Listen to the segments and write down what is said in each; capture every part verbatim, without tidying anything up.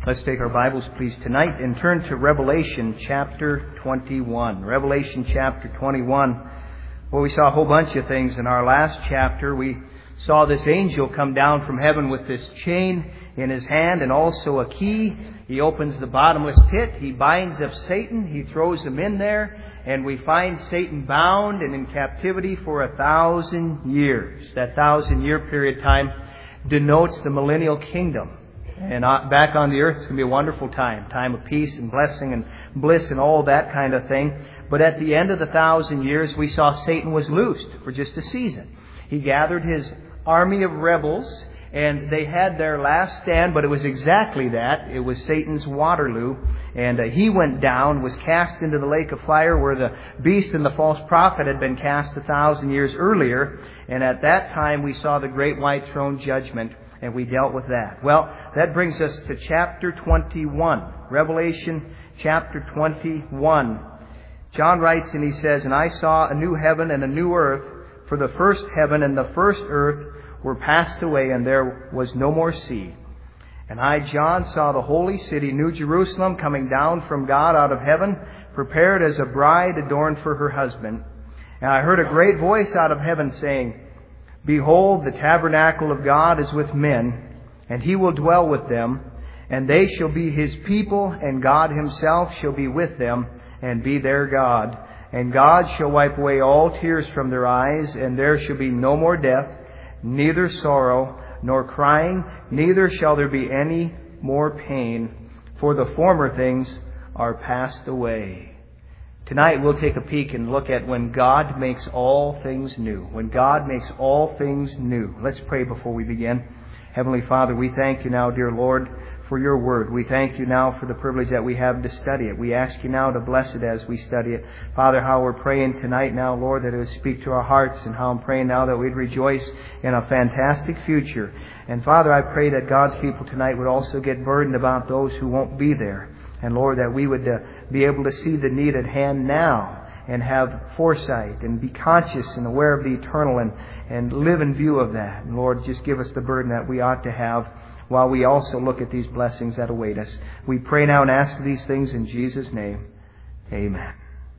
Let's take our Bibles, please, tonight and turn to Revelation chapter twenty-one. Revelation chapter twenty-one. Well, we saw a whole bunch of things in our last chapter. We saw this angel come down from heaven with this chain in his hand and also a key. He opens the bottomless pit. He binds up Satan. He throws him in there. And we find Satan bound and in captivity for a thousand years. That thousand year period of time denotes the millennial kingdom. And back on the earth, it's going to be a wonderful time. Time of peace and blessing and bliss and all that kind of thing. But at the end of the thousand years, we saw Satan was loosed for just a season. He gathered his army of rebels, and they had their last stand, but it was exactly that. It was Satan's Waterloo. And uh, he went down, was cast into the lake of fire where the beast and the false prophet had been cast a thousand years earlier. And at that time, we saw the great white throne judgment. And we dealt with that. Well, that brings us to chapter twenty-one. Revelation chapter twenty-one. John writes and he says, "And I saw a new heaven and a new earth, for the first heaven and the first earth were passed away, and there was no more sea. And I, John, saw the holy city, New Jerusalem, coming down from God out of heaven, prepared as a bride adorned for her husband. And I heard a great voice out of heaven saying, Behold, the tabernacle of God is with men, and He will dwell with them, and they shall be His people, and God Himself shall be with them, and be their God. And God shall wipe away all tears from their eyes, and there shall be no more death, neither sorrow, nor crying, neither shall there be any more pain, for the former things are passed away." Tonight we'll take a peek and look at when God makes all things new. When God makes all things new. Let's pray before we begin. Heavenly Father, we thank You now, dear Lord, for Your Word. We thank You now for the privilege that we have to study it. We ask You now to bless it as we study it. Father, how we're praying tonight now, Lord, that it would speak to our hearts, and how I'm praying now that we'd rejoice in a fantastic future. And Father, I pray that God's people tonight would also get burdened about those who won't be there. And Lord, that we would uh, be able to see the need at hand now and have foresight and be conscious and aware of the eternal and, and live in view of that. And Lord, just give us the burden that we ought to have while we also look at these blessings that await us. We pray now and ask these things in Jesus' name. Amen.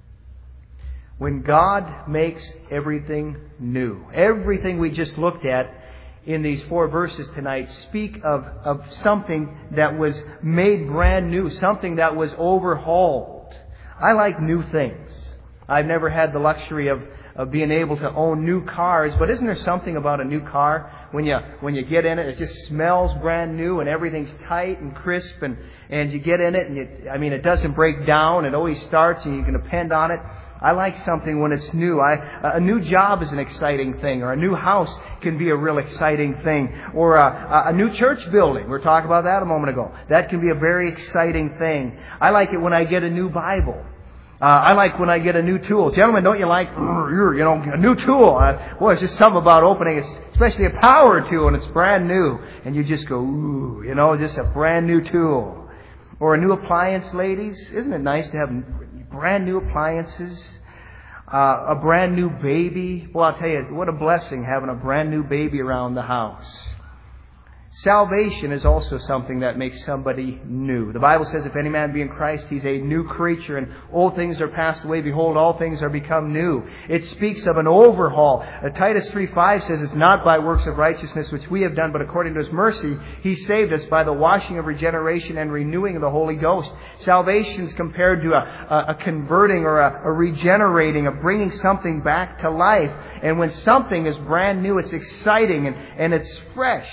When God makes everything new, everything we just looked at in these four verses tonight speak of, of something that was made brand new, something that was overhauled. I like new things. I've never had the luxury of, of being able to own new cars, but isn't there something about a new car? When you when you get in it, it just smells brand new and everything's tight and crisp, and, and you get in it and it, I mean, it doesn't break down. It always starts and you can depend on it. I like something when it's new. I, a new job is an exciting thing, or a new house can be a real exciting thing, or a, a new church building. We were talking about that a moment ago. That can be a very exciting thing. I like it when I get a new Bible. Uh, I like when I get a new tool. Gentlemen, don't you like, you know, a new tool? Uh, boy, it's just something about opening, especially a power tool, and it's brand new, and you just go, ooh, you know, just a brand new tool. Or a new appliance, ladies. Isn't it nice to have brand new appliances? Uh, a brand new baby. Well, I'll tell you, what a blessing having a brand new baby around the house. Salvation is also something that makes somebody new. The Bible says, if any man be in Christ, he's a new creature, and old things are passed away. Behold, all things are become new. It speaks of an overhaul. Uh, Titus three five says, it's not by works of righteousness which we have done, but according to His mercy, He saved us by the washing of regeneration and renewing of the Holy Ghost. Salvation is compared to a, a, a converting or a, a regenerating, a bringing something back to life. And when something is brand new, it's exciting and, and it's fresh.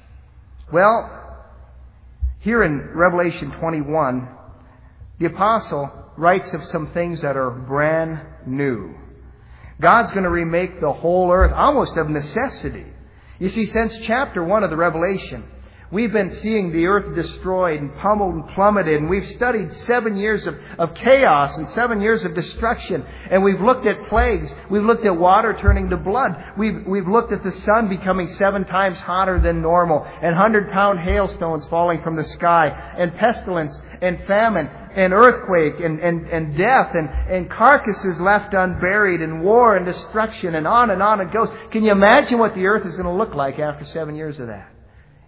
Well, here in Revelation twenty-one, the apostle writes of some things that are brand new. God's going to remake the whole earth almost of necessity. You see, since chapter one of the Revelation, we've been seeing the earth destroyed and pummeled and plummeted. And we've studied seven years of, of chaos and seven years of destruction. And we've looked at plagues. We've looked at water turning to blood. We've, we've looked at the sun becoming seven times hotter than normal. And hundred-pound hailstones falling from the sky. And pestilence and famine and earthquake and, and, and death and, and carcasses left unburied and war and destruction and on and on it goes. Can you imagine what the earth is going to look like after seven years of that?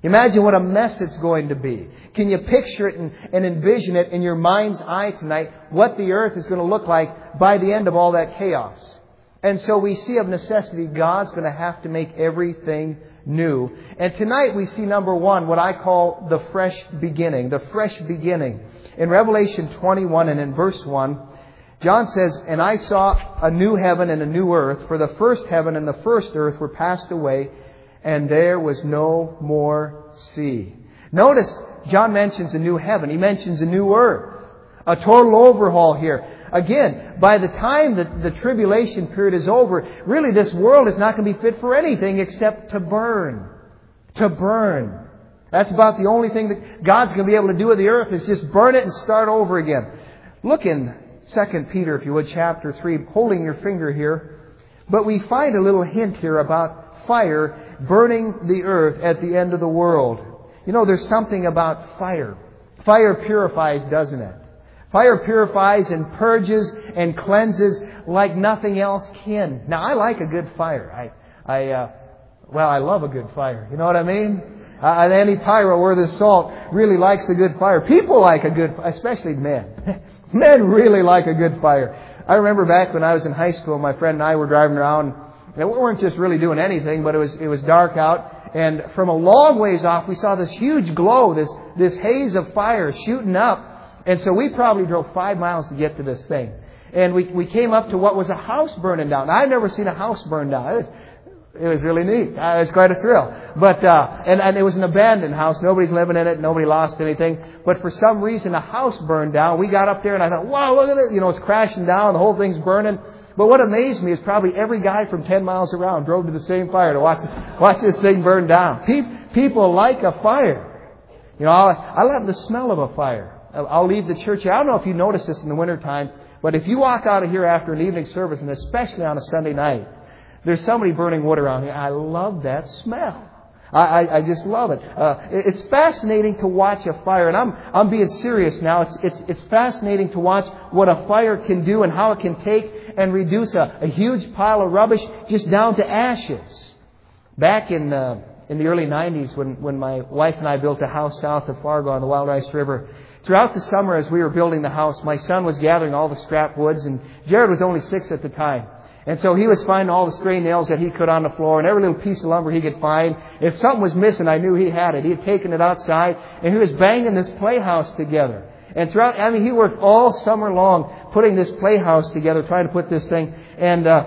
Imagine what a mess it's going to be. Can you picture it and, and envision it in your mind's eye tonight, what the earth is going to look like by the end of all that chaos? And so we see of necessity God's going to have to make everything new. And tonight we see, number one, what I call the fresh beginning. The fresh beginning. In Revelation twenty-one and in verse one, John says, "And I saw a new heaven and a new earth, for the first heaven and the first earth were passed away, and there was no more sea." Notice, John mentions a new heaven. He mentions a new earth. A total overhaul here. Again, by the time that the tribulation period is over, really this world is not going to be fit for anything except to burn. To burn. That's about the only thing that God's going to be able to do with the earth, is just burn it and start over again. Look in Second Peter, if you would, chapter three, holding your finger here. But we find a little hint here about fire burning the earth at the end of the world. You know, there's something about fire. Fire purifies, doesn't it? Fire purifies and purges and cleanses like nothing else can. Now, I like a good fire. I, I, uh, well, I love a good fire. You know what I mean? Uh, any pyro worth his salt really likes a good fire. People like a good, especially men. Men really like a good fire. I remember back when I was in high school, my friend and I were driving around. And we weren't just really doing anything, but it was it was dark out. And from a long ways off, we saw this huge glow, this this haze of fire shooting up. And so we probably drove five miles to get to this thing. And we we came up to what was a house burning down. I've never seen a house burn down. It was, it was really neat. It was quite a thrill. But uh, and, and it was an abandoned house. Nobody's living in it. Nobody lost anything. But for some reason, a house burned down. We got up there and I thought, wow, look at this. You know, it's crashing down. The whole thing's burning. But what amazed me is probably every guy from ten miles around drove to the same fire to watch watch this thing burn down. People like a fire. You know, I love the smell of a fire. I'll leave the church here. I don't know if you notice this in the wintertime, but if you walk out of here after an evening service, and especially on a Sunday night, there's somebody burning wood around here. I love that smell. I, I, I just love it. Uh, it's fascinating to watch a fire, and I'm I'm being serious now. It's it's it's fascinating to watch what a fire can do and how it can take and reduce a, a huge pile of rubbish just down to ashes. Back in uh, in the early nineties, when when my wife and I built a house south of Fargo on the Wild Rice River, throughout the summer as we were building the house, my son was gathering all the scrap woods, and Jared was only six at the time. And so he was finding all the stray nails that he could on the floor and every little piece of lumber he could find. If something was missing, I knew he had it. He had taken it outside and he was banging this playhouse together. And throughout, I mean, he worked all summer long putting this playhouse together, trying to put this thing. And uh,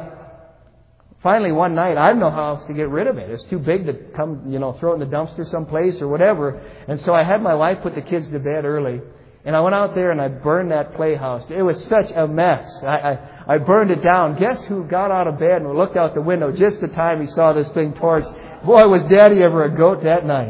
finally one night, I didn't know how else to get rid of it. It's too big to come, you know, throw it in the dumpster someplace or whatever. And so I had my wife put the kids to bed early. And I went out there and I burned that playhouse. It was such a mess. I, I, I burned it down. Guess who got out of bed and looked out the window just the time he saw this thing torched? Boy, was Daddy ever a goat that night.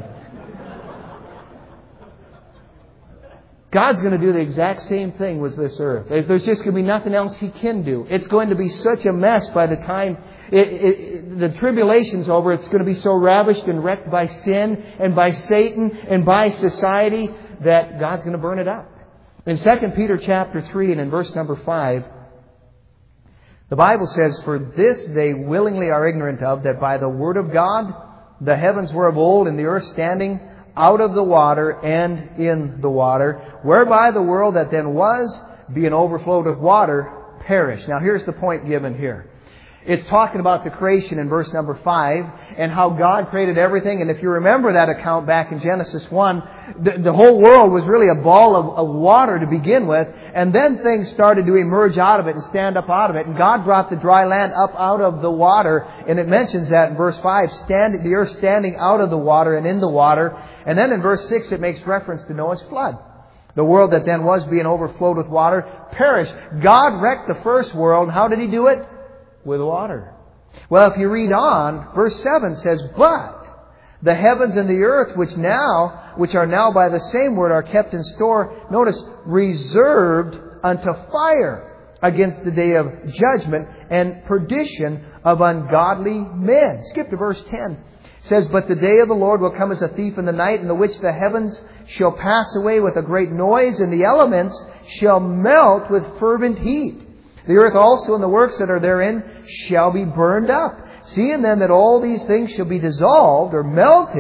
God's going to do the exact same thing with this earth. There's just going to be nothing else He can do. It's going to be such a mess by the time it, it, the tribulation's over. It's going to be so ravished and wrecked by sin and by Satan and by society that God's going to burn it up. In Second Peter chapter three and in verse number five, the Bible says, "For this they willingly are ignorant of, that by the word of God the heavens were of old, and the earth standing out of the water and in the water, whereby the world that then was, being overflowed with water, perished." Now here's the point given here. It's talking about the creation in verse number five and how God created everything. And if you remember that account back in Genesis one, the, the whole world was really a ball of, of water to begin with. And then things started to emerge out of it and stand up out of it. And God brought the dry land up out of the water. And it mentions that in verse five, stand, the earth standing out of the water and in the water. And then in verse six, it makes reference to Noah's flood. The world that then was being overflowed with water perished. God wrecked the first world. How did He do it? With water. Well, if you read on, verse seven says, "But the heavens and the earth, which now, which are now by the same word, are kept in store," notice, "reserved unto fire against the day of judgment and perdition of ungodly men." Skip to verse ten. It says, "But the day of the Lord will come as a thief in the night, in the which the heavens shall pass away with a great noise, and the elements shall melt with fervent heat. The earth also and the works that are therein shall be burned up. Seeing then that all these things shall be dissolved or melted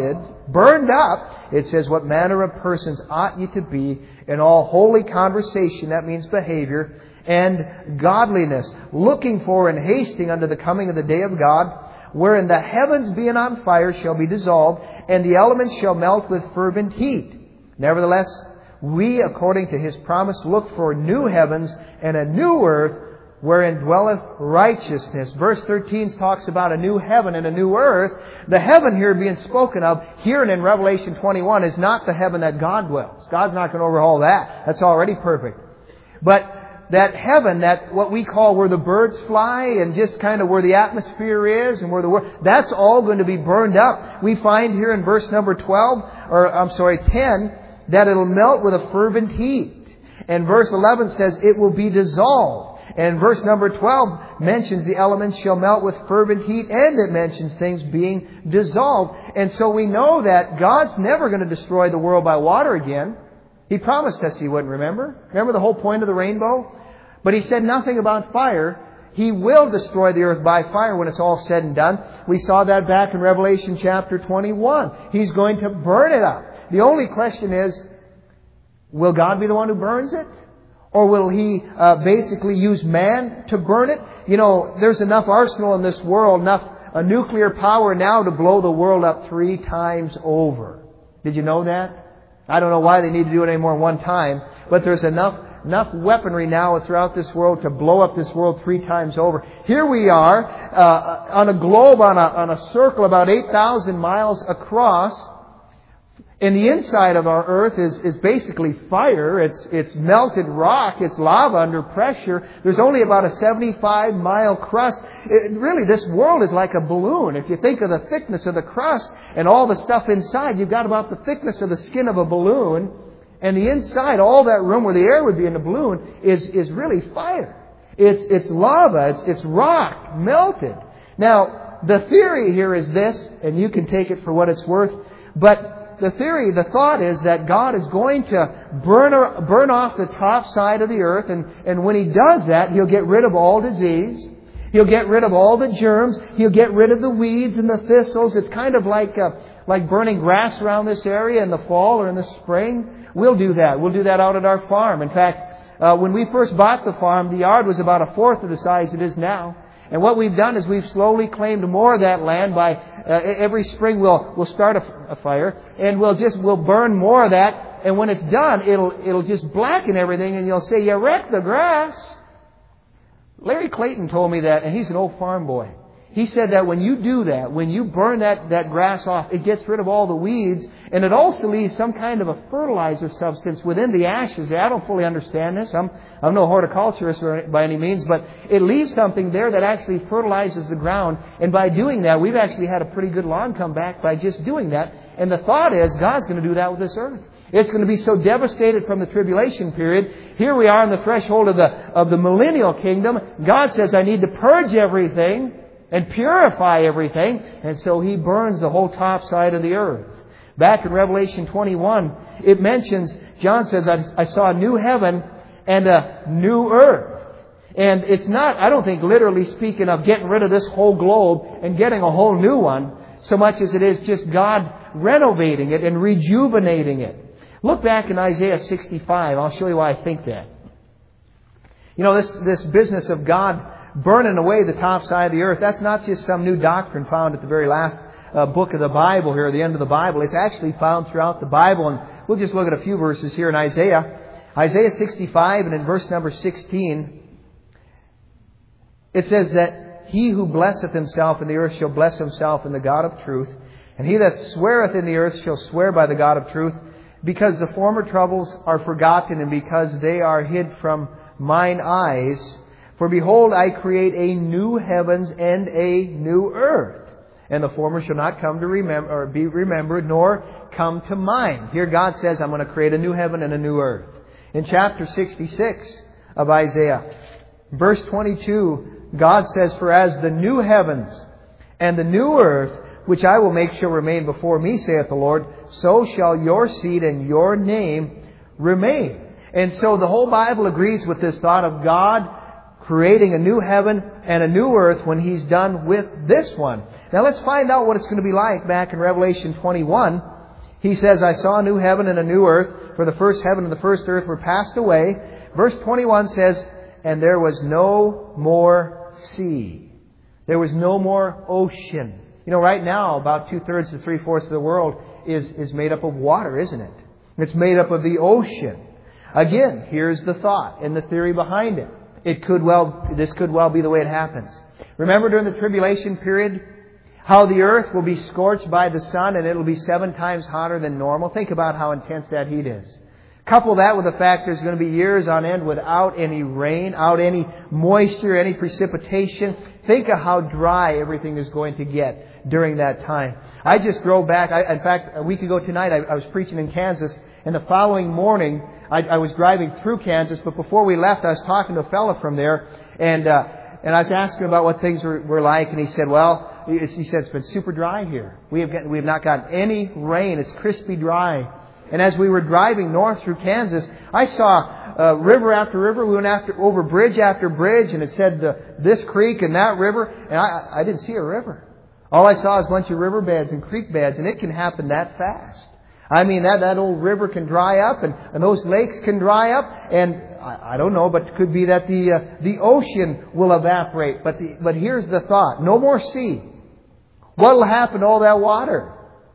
burned up, it says, what manner of persons ought ye to be in all holy conversation, that means behavior, and godliness, looking for and hasting unto the coming of the day of God, wherein the heavens being on fire shall be dissolved, and the elements shall melt with fervent heat. Nevertheless, we, according to His promise, look for new heavens and a new earth, wherein dwelleth righteousness. Verse thirteen talks about a new heaven and a new earth. The heaven here being spoken of here and in Revelation twenty-one is not the heaven that God dwells. God's not going to overhaul that. That's already perfect. But that heaven, that what we call where the birds fly and just kind of where the atmosphere is and where the world, that's all going to be burned up. We find here in verse number twelve, or I'm sorry, ten, that it'll melt with a fervent heat. And verse eleven says it will be dissolved. And verse number twelve mentions the elements shall melt with fervent heat, and it mentions things being dissolved. And so we know that God's never going to destroy the world by water again. He promised us He wouldn't, remember? Remember the whole point of the rainbow? But He said nothing about fire. He will destroy the earth by fire when it's all said and done. We saw that back in Revelation chapter twenty-one. He's going to burn it up. The only question is, will God be the one who burns it? Or will He uh, basically use man to burn it? You know, there's enough arsenal in this world, enough uh, nuclear power now to blow the world up three times over. Did you know that? I don't know why they need to do it anymore one time, but there's enough enough weaponry now throughout this world to blow up this world three times over. Here we are uh, on a globe, on a, on a circle about eight thousand miles across. And the inside of our earth is, is basically fire. It's, it's melted rock. It's lava under pressure. There's only about a seventy-five mile crust. It, really, this world is like a balloon. If you think of the thickness of the crust and all the stuff inside, you've got about the thickness of the skin of a balloon. And the inside, all that room where the air would be in the balloon, is, is really fire. It's, it's lava. It's, it's rock melted. Now, the theory here is this, and you can take it for what it's worth, but the theory, the thought is that God is going to burn or, burn off the top side of the earth, and, and when He does that, He'll get rid of all disease. He'll get rid of all the germs. He'll get rid of the weeds and the thistles. It's kind of like uh, like burning grass around this area in the fall or in the spring. We'll do that. We'll do that out at our farm. In fact, uh, when we first bought the farm, the yard was about a fourth of the size it is now. And what we've done is we've slowly claimed more of that land by uh, every spring we'll we'll start a, a fire and we'll just we'll burn more of that, and when it's done it'll it'll just blacken everything, and you'll say, you wrecked the grass. Larry Clayton told me that, and he's an old farm boy. He said that when you do that, when you burn that, that grass off, it gets rid of all the weeds, and it also leaves some kind of a fertilizer substance within the ashes. I don't fully understand this. I'm, I'm no horticulturist by any means, but it leaves something there that actually fertilizes the ground. And by doing that, we've actually had a pretty good lawn come back by just doing that. And the thought is, God's going to do that with this earth. It's going to be so devastated from the tribulation period. Here we are on the threshold of the, of the millennial kingdom. God says, I need to purge everything and purify everything. And so He burns the whole top side of the earth. Back in Revelation twenty-one, it mentions, John says, I, I saw a new heaven and a new earth. And it's not, I don't think literally speaking of getting rid of this whole globe and getting a whole new one, so much as it is just God renovating it and rejuvenating it. Look back in Isaiah sixty-five. I'll show you why I think that. You know, this, this business of God burning away the top side of the earth, that's not just some new doctrine found at the very last uh, book of the Bible here, the end of the Bible. It's actually found throughout the Bible. And we'll just look at a few verses here in Isaiah. Isaiah sixty-five, and in verse number sixteen, it says that He who blesseth himself in the earth shall bless himself in the God of truth. And he that sweareth in the earth shall swear by the God of truth, because the former troubles are forgotten, and because they are hid from mine eyes. For behold, I create a new heavens and a new earth, and the former shall not come to remember or be remembered, nor come to mind. Here God says, I'm going to create a new heaven and a new earth. In chapter sixty-six of Isaiah, verse twenty-two, God says, for as the new heavens and the new earth, which I will make shall remain before me, saith the Lord, so shall your seed and your name remain. And so the whole Bible agrees with this thought of God creating a new heaven and a new earth when He's done with this one. Now let's find out what it's going to be like back in Revelation twenty-one. He says, I saw a new heaven and a new earth, for the first heaven and the first earth were passed away. Verse twenty-one says, and there was no more sea. There was no more ocean. You know, right now, about two-thirds to three-fourths of the world is, is made up of water, isn't it? It's made up of the ocean. Again, here's the thought and the theory behind it. It could well, this could well be the way it happens. Remember during the tribulation period, how the earth will be scorched by the sun and it'll be seven times hotter than normal? Think about how intense that heat is. Couple that with the fact there's going to be years on end without any rain, out any moisture, any precipitation. Think of how dry everything is going to get during that time. I just drove back. I, in fact, a week ago tonight, I, I was preaching in Kansas, and the following morning, I, I was driving through Kansas, but before we left, I was talking to a fellow from there, and uh, and I was asking him about what things were, were like, and he said, well, he said, it's been super dry here. We have, got, we have not gotten any rain. It's crispy dry. And as we were driving north through Kansas, I saw uh, river after river. We went after over bridge after bridge, and it said the, this creek and that river, and I, I didn't see a river. All I saw was a bunch of river beds and creek beds, and it can happen that fast. I mean, that, that old river can dry up, and, and those lakes can dry up, and I, I don't know, but it could be that the uh, the ocean will evaporate. But the, but here's the thought: no more sea. What will happen to all that water?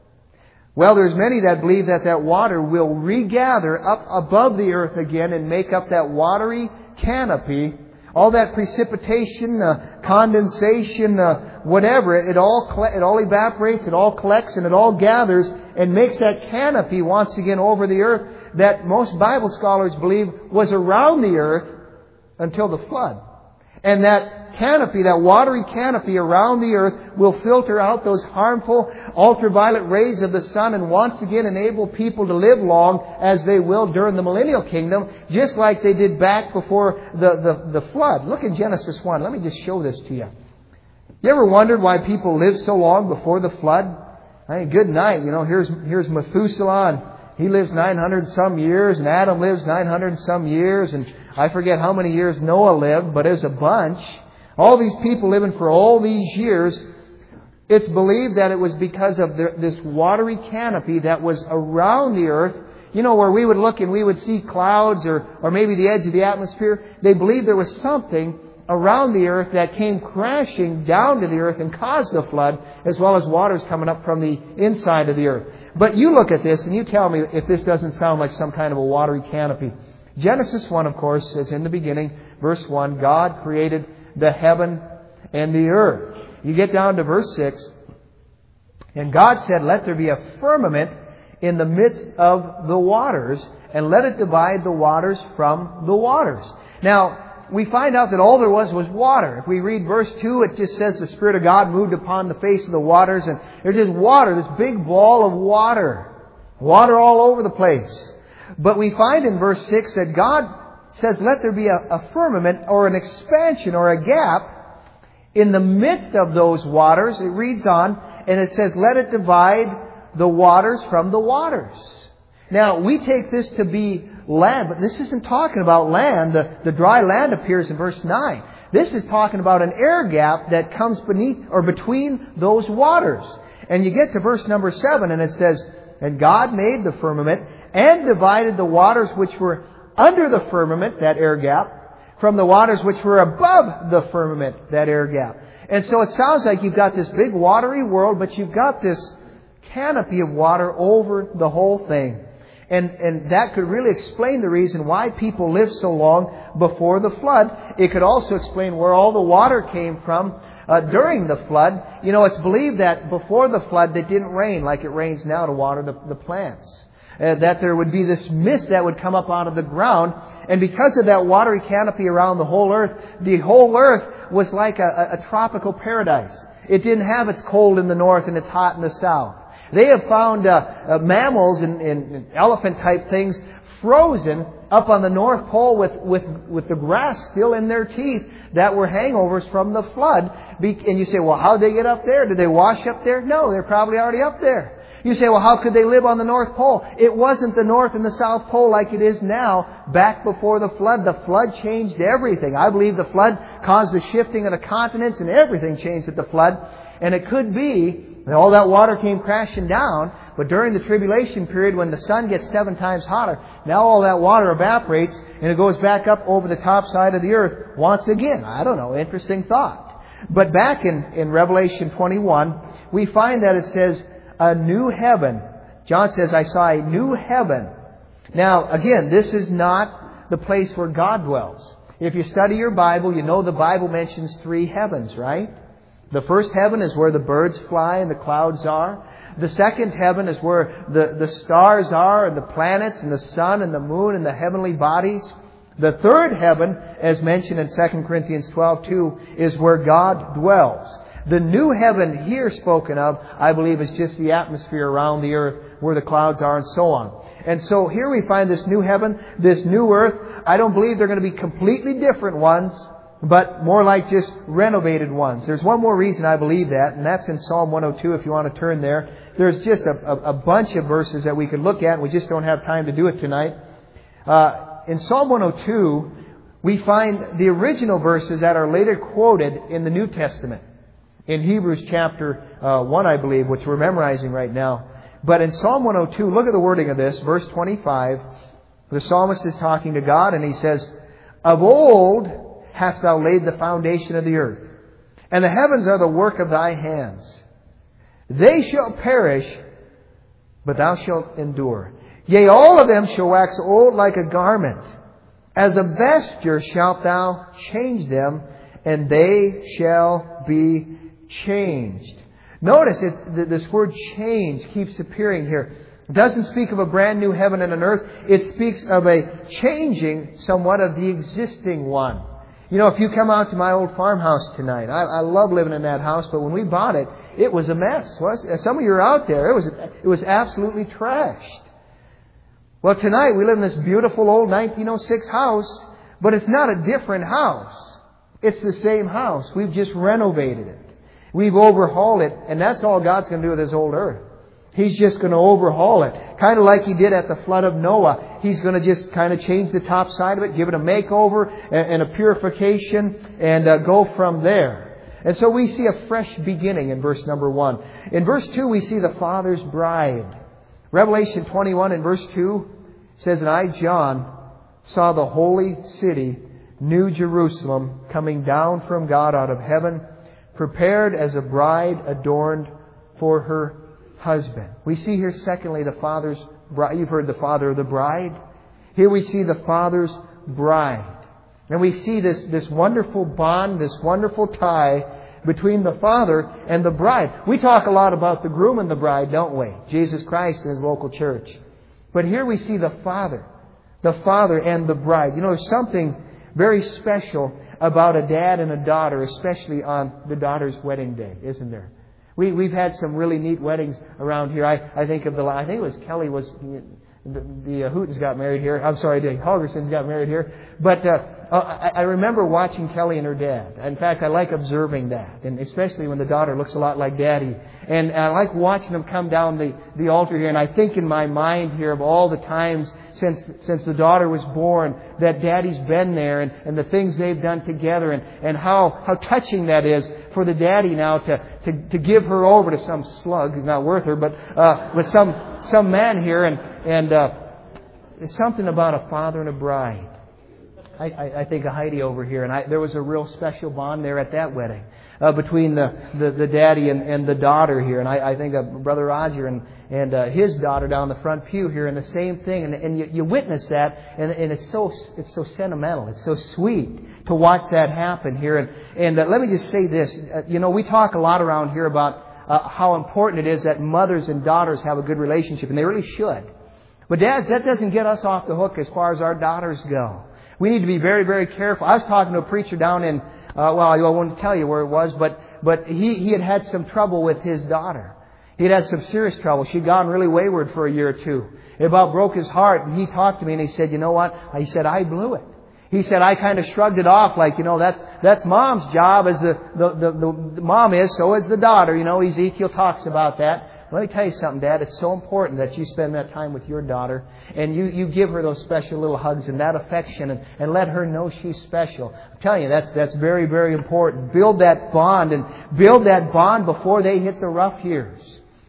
Well, there's many that believe that that water will regather up above the earth again and make up that watery canopy. All that precipitation, uh, condensation, uh, whatever, it, it all it all evaporates, it all collects, and it all gathers and makes that canopy once again over the earth that most Bible scholars believe was around the earth until the flood. And that canopy, that watery canopy around the earth will filter out those harmful ultraviolet rays of the sun and once again enable people to live long as they will during the millennial kingdom, just like they did back before the, the, the flood. Look in Genesis one. Let me just show this to you. You ever wondered why people lived so long before the flood? I mean, good night. You know, here's, here's Methuselah, and he lives nine hundred some years, and Adam lives nine hundred some years, and I forget how many years Noah lived, but it was a bunch. All these people living for all these years, it's believed that it was because of the, this watery canopy that was around the earth. You know, where we would look and we would see clouds or, or maybe the edge of the atmosphere. They believed there was something around the earth that came crashing down to the earth and caused the flood, as well as waters coming up from the inside of the earth. But you look at this and you tell me if this doesn't sound like some kind of a watery canopy. Genesis one, of course, says in the beginning, verse one, God created the heaven and the earth. You get down to verse six, and God said, let there be a firmament in the midst of the waters, and let it divide the waters from the waters. Now, we find out that all there was was water. If we read verse two, it just says the Spirit of God moved upon the face of the waters, and there's just water, this big ball of water. Water all over the place. But we find in verse six that God says, let there be a, a firmament or an expansion or a gap in the midst of those waters. It reads on, and it says, let it divide the waters from the waters. Now, we take this to be land, but this isn't talking about land. The, the dry land appears in verse nine. This is talking about an air gap that comes beneath or between those waters. And you get to verse number seven, and it says, and God made the firmament and divided the waters which were under the firmament, that air gap, from the waters which were above the firmament, that air gap. And so it sounds like you've got this big watery world, but you've got this canopy of water over the whole thing. And, and that could really explain the reason why people lived so long before the flood. It could also explain where all the water came from uh, during the flood. You know, it's believed that before the flood it didn't rain like it rains now to water the, the plants. Uh, that there would be this mist that would come up out of the ground. And because of that watery canopy around the whole earth, the whole earth was like a, a, a tropical paradise. It didn't have its cold in the north and its hot in the south. They have found uh, uh, mammals and, and, and elephant-type things frozen up on the North Pole with, with, with the grass still in their teeth that were hangovers from the flood. And you say, well, how'd they get up there? Did they wash up there? No, they're probably already up there. You say, well, how could they live on the North Pole? It wasn't the North and the South Pole like it is now back before the flood. The flood changed everything. I believe the flood caused the shifting of the continents, and everything changed at the flood. And it could be that all that water came crashing down But during the tribulation period, when the sun gets seven times hotter, now all that water evaporates and it goes back up over the top side of the earth once again. I don't know, interesting thought. But back in, in Revelation twenty-one, we find that it says, a new heaven. John says, I saw a new heaven. Now, again, this is not the place where God dwells. If you study your Bible, you know the Bible mentions three heavens, right? The first heaven is where the birds fly and the clouds are. The second heaven is where the, the stars are and the planets and the sun and the moon and the heavenly bodies. The third heaven, as mentioned in Second Corinthians twelve two, is where God dwells. The new heaven here spoken of, I believe, is just the atmosphere around the earth where the clouds are and so on. And so here we find this new heaven, this new earth. I don't believe they're going to be completely different ones, but more like just renovated ones. There's one more reason I believe that, and that's in Psalm one oh two if you want to turn there. There's just a, a, a bunch of verses that we could look at, and we just don't have time to do it tonight. Uh, in Psalm one oh two, we find the original verses that are later quoted in the New Testament. In Hebrews chapter uh, one, I believe, which we're memorizing right now. But in Psalm one oh two, look at the wording of this, verse twenty-five. The psalmist is talking to God, and he says, of old hast thou laid the foundation of the earth, and the heavens are the work of thy hands. They shall perish, but thou shalt endure. Yea, all of them shall wax old like a garment. As a vesture shalt thou change them, and they shall be changed. Notice it, this word change keeps appearing here. It doesn't speak of a brand new heaven and an earth. It speaks of a changing somewhat of the existing one. You know, if you come out to my old farmhouse tonight, I, I love living in that house, but when we bought it, it was a mess. Some of you are out there. It was, it was absolutely trashed. Well, tonight we live in this beautiful old nineteen oh six house, but it's not a different house. It's the same house. We've just renovated it. We've overhauled it, and that's all God's going to do with this old earth. He's just going to overhaul it. Kind of like He did at the flood of Noah. He's going to just kind of change the top side of it, give it a makeover and a purification, and uh, go from there. And so we see a fresh beginning in verse number one. In verse two, we see the Father's bride. Revelation twenty-one in verse two says, and I, John, saw the holy city, New Jerusalem, coming down from God out of heaven, prepared as a bride adorned for her husband. We see here, secondly, the Father's bride. You've heard the Father of the bride. Here we see the Father's bride. And we see this, this wonderful bond, this wonderful tie between the Father and the bride. We talk a lot about the groom and the bride, don't we? Jesus Christ and His local church. But here we see the Father. The Father and the bride. You know, there's something very special about a dad and a daughter, especially on the daughter's wedding day, isn't there? We, we've had some really neat weddings around here. I, I think of the, I think it was Kelly was, the, the uh, Hootens got married here. I'm sorry, the Holgersons got married here. But uh, I, I remember watching Kelly and her dad. In fact, I like observing that, and especially when the daughter looks a lot like Daddy. And I like watching them come down the, the altar here. And I think in my mind here of all the times since since the daughter was born that Daddy's been there, and, and the things they've done together, and, and how, how touching that is for the Daddy now to, to, to give her over to some slug who's not worth her, but uh, with some some man here. And, and uh, there's something about a father and a bride. I, I, I think of Heidi over here, and I, there was a real special bond there at that wedding uh, between the, the, the daddy and, and the daughter here. And I, I think of Brother Roger and, and uh, his daughter down the front pew here, and the same thing. And, and you, you witness that, and, and it's so it's so sentimental. It's so sweet to watch that happen here. And, and uh, let me just say this. Uh, you know, we talk a lot around here about uh, how important it is that mothers and daughters have a good relationship, and they really should. But dads, that doesn't get us off the hook as far as our daughters go. We need to be very, very careful. I was talking to a preacher down in, uh, well, I won't tell you where it was, but but he, he had had some trouble with his daughter. He had had some serious trouble. She'd gone really wayward for a year or two. It about broke his heart. And he talked to me and he said, you know what? He said, I blew it. He said, I kind of shrugged it off like, you know, that's that's mom's job as the, the, the, the mom is, so is the daughter. You know, Ezekiel talks about that. Let me tell you something, Dad. It's so important that you spend that time with your daughter and you, you give her those special little hugs and that affection, and, and let her know she's special. I'm telling you, that's that's very, very important. Build that bond, and build that bond before they hit the rough years.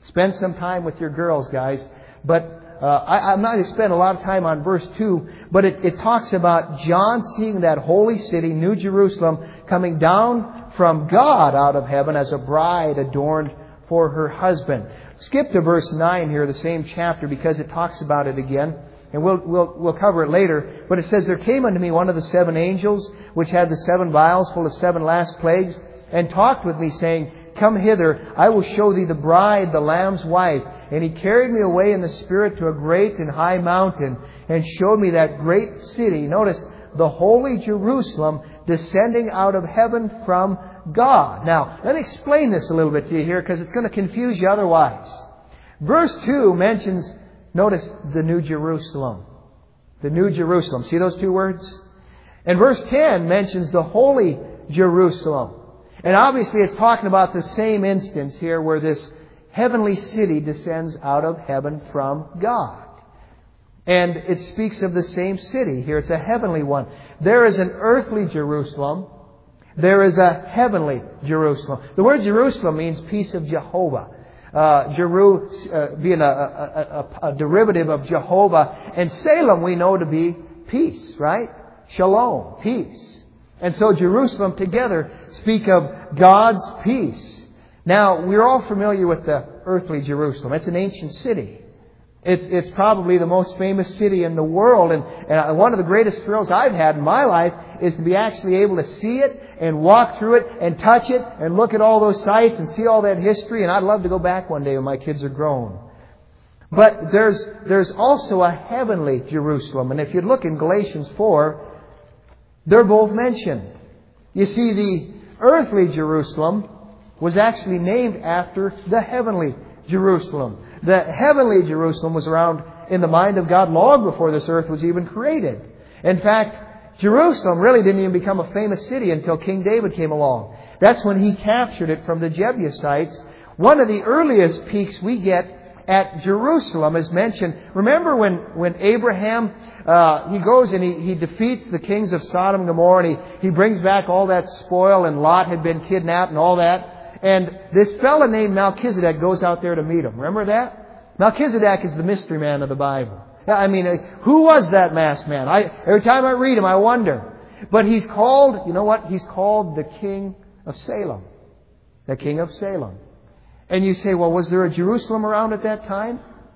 Spend some time with your girls, guys. But uh, I, I'm not going to spend a lot of time on verse two, but it, it talks about John seeing that holy city, New Jerusalem, coming down from God out of heaven as a bride adorned for her husband. Skip to verse nine here, the same chapter, because it talks about it again. And we'll, we'll, we'll cover it later. But it says, there came unto me one of the seven angels, which had the seven vials full of seven last plagues, and talked with me, saying, Come hither, I will show thee the bride, the Lamb's wife. And he carried me away in the Spirit to a great and high mountain, and showed me that great city. Notice, the holy Jerusalem, descending out of heaven from God. Now, let me explain this a little bit to you here, because it's going to confuse you otherwise. Verse two mentions, notice, the New Jerusalem. The New Jerusalem. See those two words? And verse ten mentions the holy Jerusalem. And obviously it's talking about the same instance here where this heavenly city descends out of heaven from God. And it speaks of the same city. Here it's a heavenly one. There is an earthly Jerusalem. There is a heavenly Jerusalem. The word Jerusalem means peace of Jehovah. Uh, Jeru, uh, being a, a, a, a derivative of Jehovah. And Salem we know to be peace, right? Shalom, peace. And so Jerusalem together speak of God's peace. Now, we're all familiar with the earthly Jerusalem. It's an ancient city. It's, it's probably the most famous city in the world. And, and one of the greatest thrills I've had in my life is to be actually able to see it and walk through it and touch it and look at all those sites and see all that history. And I'd love to go back one day when my kids are grown. But there's, there's also a heavenly Jerusalem. And if you look in Galatians four, they're both mentioned. You see, the earthly Jerusalem was actually named after the heavenly Jerusalem. The heavenly Jerusalem was around in the mind of God long before this earth was even created. In fact, Jerusalem really didn't even become a famous city until King David came along. That's when he captured it from the Jebusites. One of the earliest peaks we get at Jerusalem is mentioned. Remember when, when Abraham, uh, he goes and he, he defeats the kings of Sodom and Gomorrah, and he, he brings back all that spoil, and Lot had been kidnapped and all that. And this fella named Melchizedek goes out there to meet him. Remember that? Melchizedek is the mystery man of the Bible. I mean, who was that masked man? I, every time I read him, I wonder. But he's called, you know what? He's called the King of Salem. The King of Salem. And you say, well, was there a Jerusalem around at that time?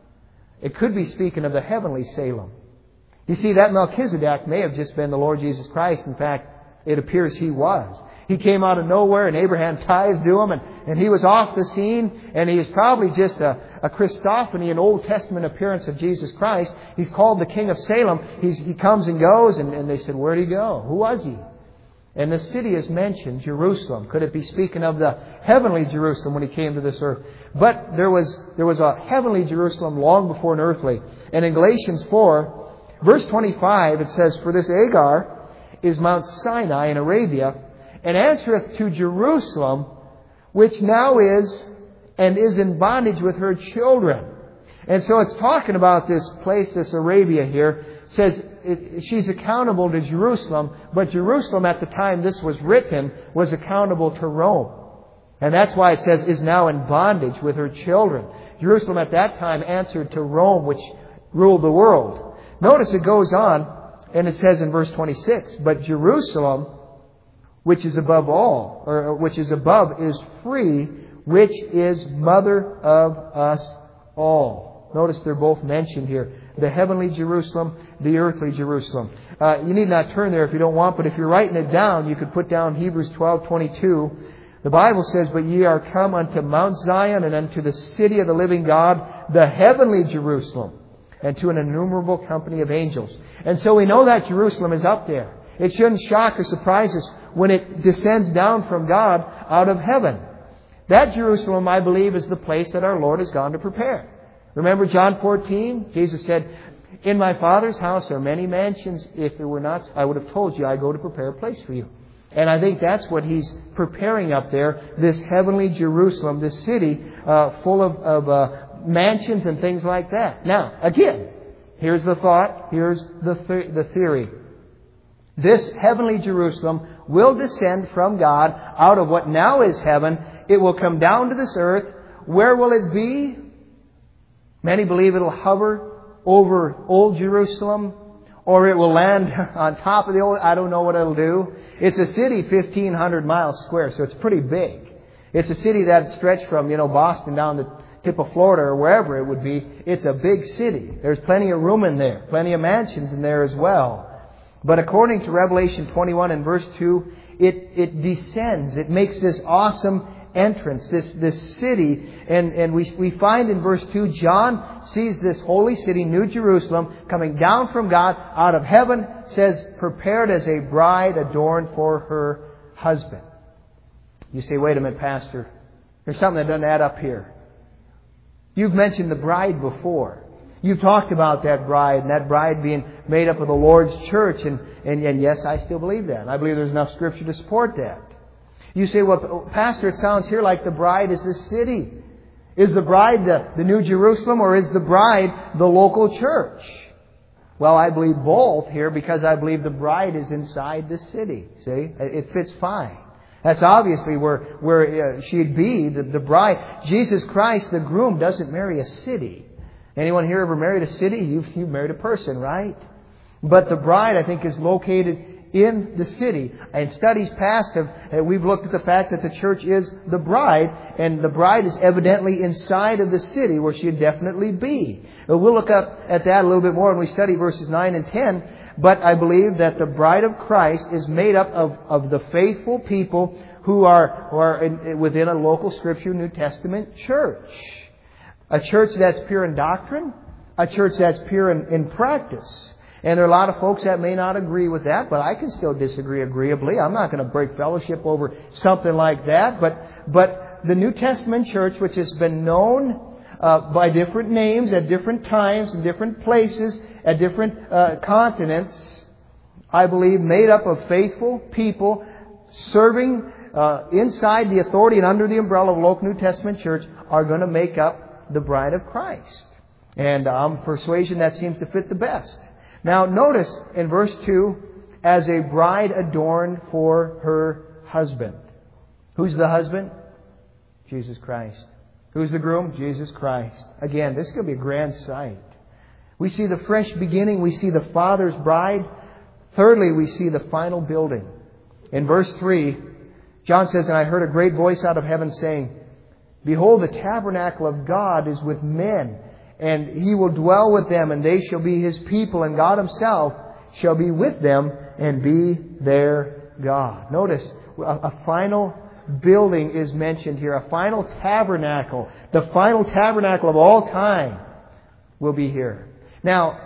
It could be speaking of the heavenly Salem. You see, that Melchizedek may have just been the Lord Jesus Christ. In fact, it appears he was. He came out of nowhere and Abraham tithed to him and, and he was off the scene, and he is probably just a, a Christophany, an Old Testament appearance of Jesus Christ. He's called the King of Salem. He's, he comes and goes, and, and they said, where'd he go? Who was he? And the city is mentioned, Jerusalem. Could it be speaking of the heavenly Jerusalem when he came to this earth? But there was, there was a heavenly Jerusalem long before an earthly. And in Galatians four, verse twenty-five, it says, For this Agar is Mount Sinai in Arabia, and answereth to Jerusalem, which now is and is in bondage with her children. And so it's talking about this place, this Arabia here. It says it, she's accountable to Jerusalem, but Jerusalem at the time this was written was accountable to Rome. And that's why it says is now in bondage with her children. Jerusalem at that time answered to Rome, which ruled the world. Notice it goes on, and it says in verse twenty-six, But Jerusalem, which is above all, or which is above, is free, which is mother of us all. Notice they're both mentioned here. The heavenly Jerusalem, the earthly Jerusalem. Uh, you need not turn there if you don't want, but if you're writing it down, you could put down Hebrews twelve twenty-two. The Bible says, But ye are come unto Mount Zion, and unto the city of the living God, the heavenly Jerusalem, and to an innumerable company of angels. And so we know that Jerusalem is up there. It shouldn't shock or surprise us when it descends down from God out of heaven. That Jerusalem, I believe, is the place that our Lord has gone to prepare. Remember John fourteen? Jesus said, In my Father's house are many mansions. If it were not, I would have told you, I go to prepare a place for you. And I think that's what He's preparing up there, this heavenly Jerusalem, this city uh, full of, of uh, mansions and things like that. Now, again, here's the thought, here's the th- the theory. This heavenly Jerusalem will descend from God out of what now is heaven. It will come down to this earth Where will it be? Many believe it'll hover over Old Jerusalem, or it will land on top of the old. I don't know what it'll do. It's a city fifteen hundred miles square, so it's pretty big. It's a city that stretched from, you know, Boston down the tip of Florida or wherever it would be. It's a big city. There's plenty of room in there, plenty of mansions in there as well. But according to Revelation twenty-one and verse two, it, it descends. It makes this awesome entrance, this, this city. And, and we, we find in verse two, John sees this holy city, New Jerusalem, coming down from God out of heaven, says, prepared as a bride adorned for her husband. You say, wait a minute, Pastor. There's something that doesn't add up here. You've mentioned the bride before. You've talked about that bride, and that bride being made up of the Lord's church. And, and, and yes, I still believe that. I believe there's enough Scripture to support that. You say, well, Pastor, it sounds here like the bride is the city. Is the bride the, the New Jerusalem, or is the bride the local church? Well, I believe both here because I believe the bride is inside the city. See? It fits fine. That's obviously where, where she'd be, the, the bride. Jesus Christ, the groom, doesn't marry a city. Anyone here ever married a city? You've, you've married a person, right? But the bride, I think, is located in the city. And studies past have, we've looked at the fact that the church is the bride, and the bride is evidently inside of the city where she'd definitely be. But we'll look up at that a little bit more when we study verses nine and ten. But I believe that the bride of Christ is made up of, of the faithful people who are, who are in, within a local Scripture New Testament church. A church that's pure in doctrine. A church that's pure in, in practice. And there are a lot of folks that may not agree with that, but I can still disagree agreeably. I'm not going to break fellowship over something like that. But, but the New Testament church, which has been known uh, by different names at different times in different places, at different uh, continents, I believe, made up of faithful people serving uh, inside the authority and under the umbrella of a local New Testament church, are going to make up the bride of Christ. And I'm persuasion that seems to fit the best. Now, notice in verse two, as a bride adorned for her husband. Who's the husband? Jesus Christ. Who's the groom? Jesus Christ. Again, this is going to be a grand sight. We see the fresh beginning. We see the Father's bride. Thirdly, we see the final building. In verse three, John says, and I heard a great voice out of heaven saying, behold, the tabernacle of God is with men, and He will dwell with them, and they shall be His people, and God Himself shall be with them and be their God. Notice, a, a final building is mentioned here. A final tabernacle. The final tabernacle of all time will be here. Now,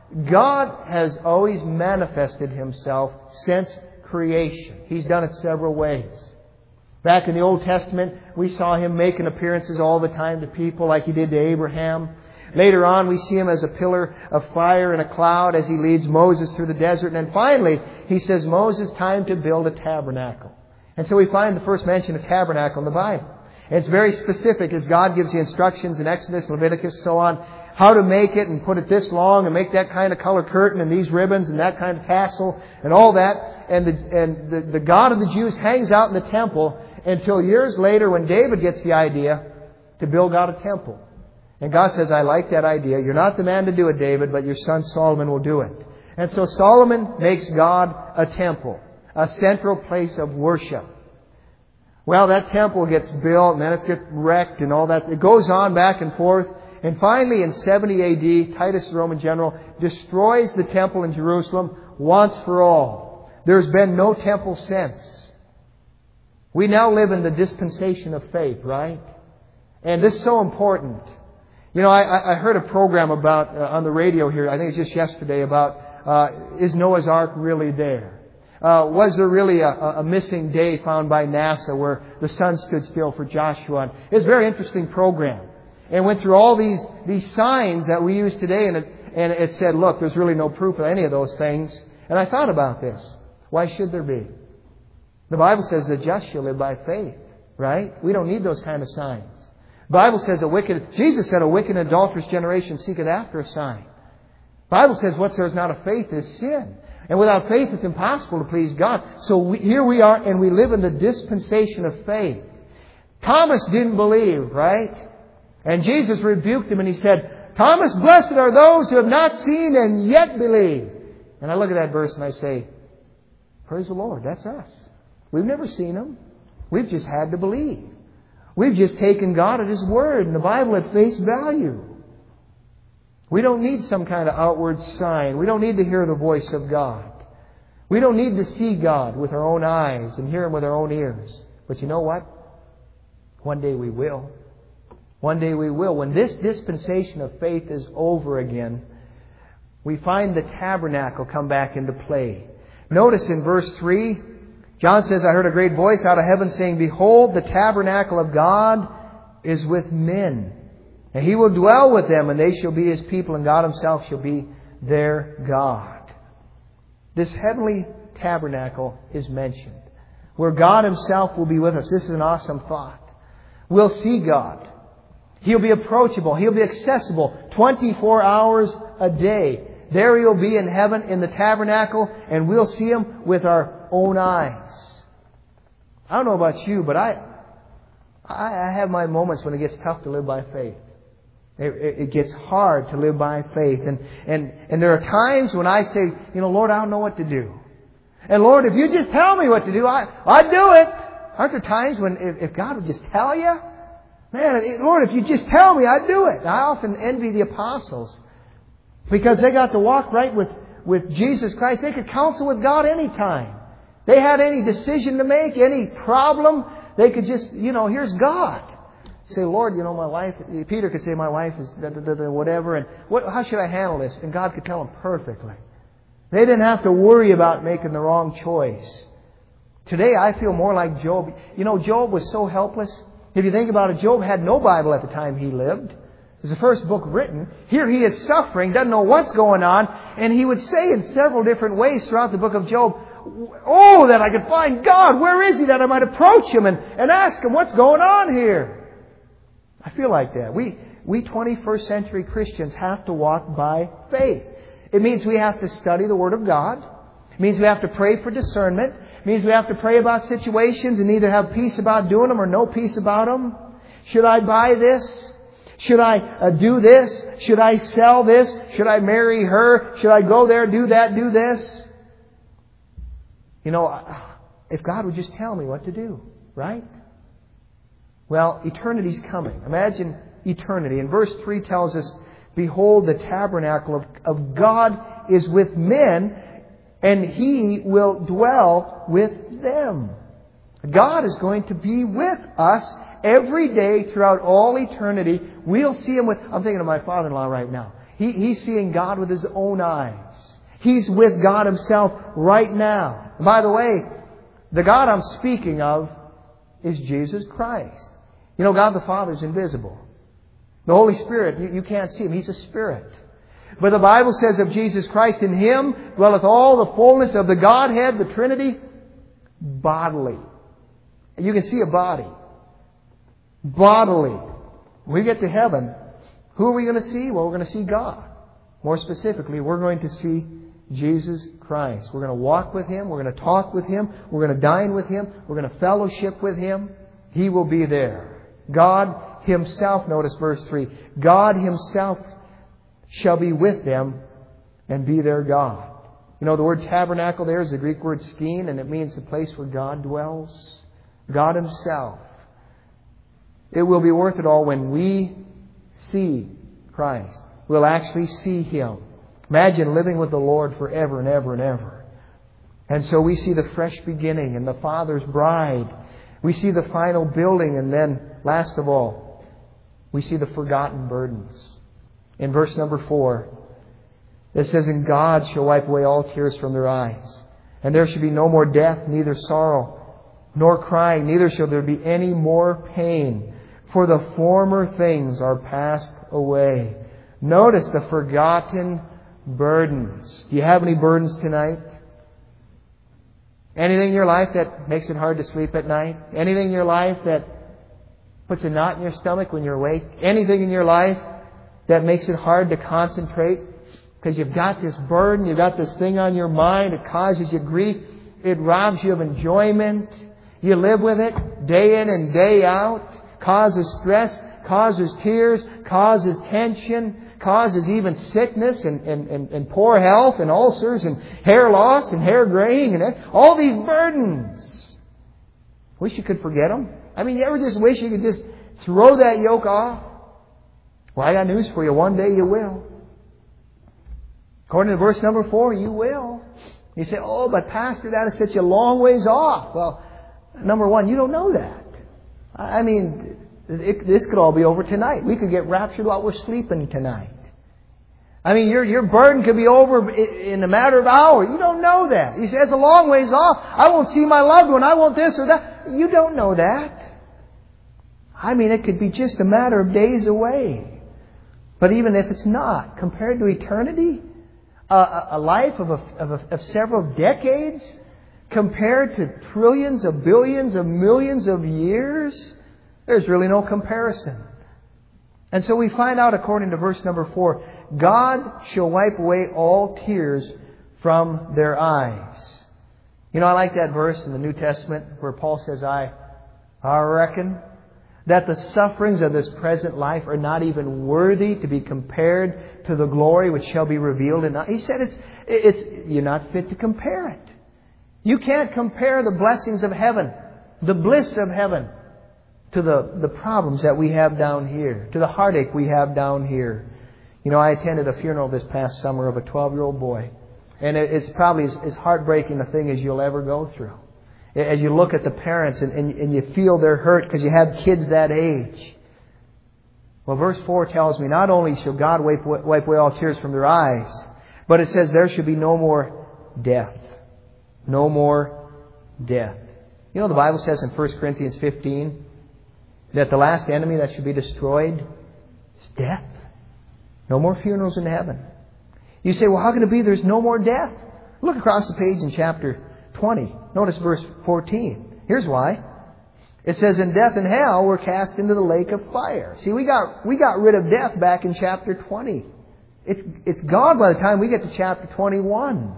God has always manifested Himself since creation. He's done it several ways. Back in the Old Testament, we saw Him making appearances all the time to people like He did to Abraham. Later on, we see Him as a pillar of fire and a cloud as He leads Moses through the desert. And then finally, He says, Moses, time to build a tabernacle. And so we find the first mention of tabernacle in the Bible. And it's very specific as God gives the instructions in Exodus, Leviticus, so on, how to make it and put it this long and make that kind of color curtain and these ribbons and that kind of tassel and all that. And the, and the, the God of the Jews hangs out in the temple until years later when David gets the idea to build God a temple. And God says, I like that idea. You're not the man to do it, David, but your son Solomon will do it. And so Solomon makes God a temple, a central place of worship. Well, that temple gets built and then it gets wrecked and all that. It goes on back and forth. And finally, in seventy A D, Titus, the Roman general, destroys the temple in Jerusalem once for all. There's been no temple since. We now live in the dispensation of faith, right? And this is so important. You know, I, I heard a program about, uh, on the radio here, I think it was just yesterday, about, uh, is Noah's Ark really there? Uh, was there really a, a missing day found by NASA where the sun stood still for Joshua? It was a very interesting program. And went through all these, these signs that we use today, and it, and it said, look, there's really no proof of any of those things. And I thought about this. Why should there be? The Bible says the just shall live by faith, right? We don't need those kind of signs. The Bible says a wicked, Jesus said, a wicked and adulterous generation seeketh after a sign. The Bible says what there is not of faith is sin. And without faith it's impossible to please God. So we, here we are, and we live in the dispensation of faith. Thomas didn't believe, right? And Jesus rebuked him and He said, Thomas, blessed are those who have not seen and yet believe. And I look at that verse and I say, praise the Lord, that's us. We've never seen Him. We've just had to believe. We've just taken God at His Word and the Bible at face value. We don't need some kind of outward sign. We don't need to hear the voice of God. We don't need to see God with our own eyes and hear Him with our own ears. But you know what? One day we will. One day we will. When this dispensation of faith is over again, we find the tabernacle come back into play. Notice in verse three, John says, I heard a great voice out of heaven saying, Behold, the tabernacle of God is with men. And He will dwell with them, and they shall be His people, and God Himself shall be their God. This heavenly tabernacle is mentioned, where God Himself will be with us. This is an awesome thought. We'll see God. He'll be approachable. He'll be accessible twenty-four hours a day. There He'll be in heaven in the tabernacle, and we'll see Him with our own eyes. I don't know about you, but I I have my moments when it gets tough to live by faith. It, it gets hard to live by faith. And, and, and there are times when I say, you know, Lord, I don't know what to do. And Lord, if you just tell me what to do, I, I'd do it. Aren't there times when if, if God would just tell you? Man, Lord, if you just tell me, I'd do it. I often envy the apostles because they got to walk right with, with Jesus Christ. They could counsel with God anytime. They had any decision to make, any problem, they could just, you know, here's God. Say, Lord, you know, my wife, Peter could say, my wife is da, da, da, da, whatever, and what, how should I handle this? And God could tell him perfectly. They didn't have to worry about making the wrong choice. Today, I feel more like Job. You know, Job was so helpless. If you think about it, Job had no Bible at the time he lived. It's the first book written. Here he is suffering, doesn't know what's going on, and he would say in several different ways throughout the book of Job, oh, that I could find God. Where is He that I might approach Him and, and ask Him what's going on here? I feel like that. We, we twenty-first century Christians have to walk by faith. It means we have to study the Word of God. It means we have to pray for discernment. It means we have to pray about situations and either have peace about doing them or no peace about them. Should I buy this? Should I uh, do this? Should I sell this? Should I marry her? Should I go there, do that, do this? You know, if God would just tell me what to do, right? Well, eternity's coming. Imagine eternity. And verse three tells us, Behold, the tabernacle of, of God is with men, and He will dwell with them. God is going to be with us every day throughout all eternity. We'll see Him with... I'm thinking of my father-in-law right now. He, he's seeing God with his own eyes. He's with God Himself right now. And by the way, the God I'm speaking of is Jesus Christ. You know, God the Father is invisible. The Holy Spirit, you, you can't see Him. He's a Spirit. But the Bible says of Jesus Christ, in Him dwelleth all the fullness of the Godhead, the Trinity, bodily. You can see a body. Bodily. When we get to heaven, who are we going to see? Well, we're going to see God. More specifically, we're going to see Jesus Christ. We're going to walk with Him. We're going to talk with Him. We're going to dine with Him. We're going to fellowship with Him. He will be there. God Himself, notice verse three, God Himself shall be with them and be their God. You know, the word tabernacle there is the Greek word skene, and it means the place where God dwells. God Himself. It will be worth it all when we see Christ. We'll actually see Him. Imagine living with the Lord forever and ever and ever. And so we see the fresh beginning and the Father's bride. We see the final building, and then, last of all, we see the forgotten burdens. In verse number four, it says, And God shall wipe away all tears from their eyes, and there shall be no more death, neither sorrow, nor crying, neither shall there be any more pain, for the former things are passed away. Notice the forgotten burdens. Do you have any burdens tonight? Anything in your life that makes it hard to sleep at night? Anything in your life that puts a knot in your stomach when you're awake? Anything in your life that makes it hard to concentrate because you've got this burden, you've got this thing on your mind, it causes you grief, it robs you of enjoyment, you live with it day in and day out, causes stress, causes tears, causes tension, causes even sickness and, and, and, and poor health and ulcers and hair loss and hair graying and all these burdens. Wish you could forget them. I mean, you ever just wish you could just throw that yoke off? Well, I got news for you. One day you will. According to verse number four, you will. You say, oh, but Pastor, that is such a long ways off. Well, number one, you don't know that. I mean, it, this could all be over tonight. We could get raptured while we're sleeping tonight. I mean, your your burden could be over in a matter of hours. You don't know that. You say, it's a long ways off. I won't see my loved one. I won't this or that. You don't know that. I mean, it could be just a matter of days away. But even if it's not, compared to eternity, a, a life of, a, of, a, of several decades, compared to trillions of billions of millions of years, there's really no comparison. And so we find out, according to verse number four, God shall wipe away all tears from their eyes. You know, I like that verse in the New Testament where Paul says, I, I reckon that the sufferings of this present life are not even worthy to be compared to the glory which shall be revealed in us. He said it's, it's, you're not fit to compare it. You can't compare the blessings of heaven, the bliss of heaven, to the, the problems that we have down here, to the heartache we have down here. You know, I attended a funeral this past summer of a twelve-year-old boy. And it, it's probably as, as heartbreaking a thing as you'll ever go through. As you look at the parents and, and, and you feel they're hurt because you have kids that age. Well, verse four tells me not only shall God wipe, wipe away all tears from their eyes, but it says there should be no more death. No more death. You know, the Bible says in First Corinthians fifteen that the last enemy that should be destroyed is death. No more funerals in heaven. You say, well, how can it be there's no more death? Look across the page in chapter twenty. Notice verse fourteen. Here's why. It says, "In death and hell were cast into the lake of fire." See, we got we got rid of death back in chapter twenty. It's it's gone by the time we get to chapter twenty-one.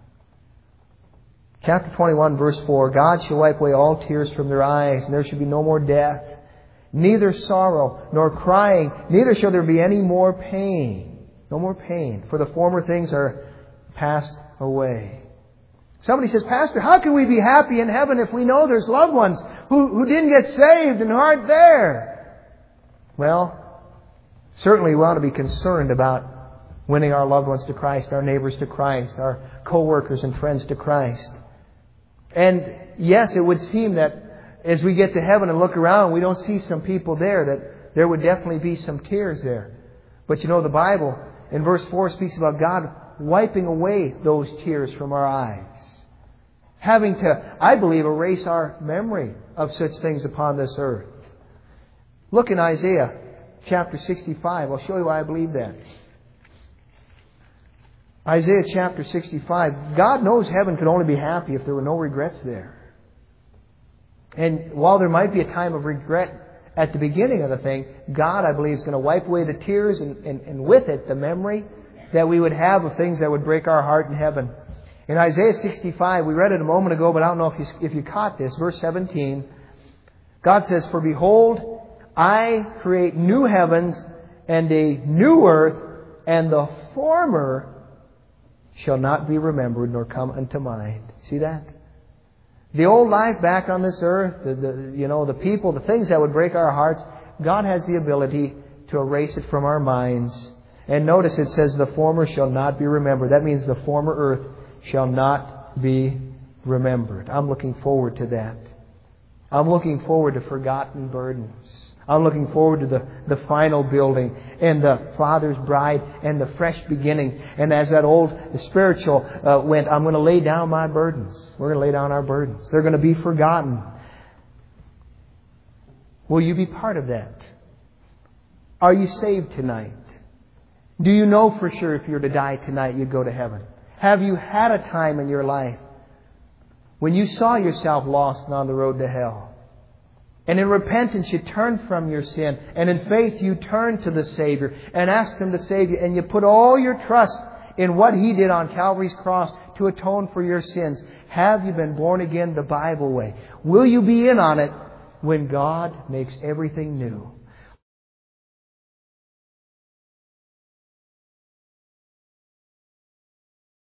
Chapter twenty-one, verse four, "God shall wipe away all tears from their eyes, and there shall be no more death, neither sorrow nor crying, neither shall there be any more pain." No more pain, for the former things are passed away. Somebody says, "Pastor, how can we be happy in heaven if we know there's loved ones who, who didn't get saved and who aren't there?" Well, certainly we ought to be concerned about winning our loved ones to Christ, our neighbors to Christ, our co-workers and friends to Christ. And yes, it would seem that as we get to heaven and look around, we don't see some people there, that there would definitely be some tears there. But you know, the Bible in verse four speaks about God wiping away those tears from our eyes. Having to, I believe, erase our memory of such things upon this earth. Look in Isaiah chapter sixty-five. I'll show you why I believe that. Isaiah chapter sixty-five. God knows heaven could only be happy if there were no regrets there. And while there might be a time of regret at the beginning of the thing, God, I believe, is going to wipe away the tears and, and, and with it the memory that we would have of things that would break our heart in heaven. In Isaiah sixty-five, we read it a moment ago, but I don't know if you, if you caught this. Verse seventeen, God says, "For behold, I create new heavens and a new earth, and the former shall not be remembered nor come unto mind." See that? The old life back on this earth, the, the you know, the people, the things that would break our hearts, God has the ability to erase it from our minds. And notice it says, "The former shall not be remembered." That means the former earth shall not be remembered. I'm looking forward to that. I'm looking forward to forgotten burdens. I'm looking forward to the, the final building and the Father's bride and the fresh beginning. And as that old spiritual uh, went, I'm going to lay down my burdens. We're going to lay down our burdens. They're going to be forgotten. Will you be part of that? Are you saved tonight? Do you know for sure if you were to die tonight, you'd go to heaven? Have you had a time in your life when you saw yourself lost and on the road to hell? And in repentance, you turned from your sin. And in faith, you turned to the Savior and asked Him to save you. And you put all your trust in what He did on Calvary's cross to atone for your sins. Have you been born again the Bible way? Will you be in on it when God makes everything new?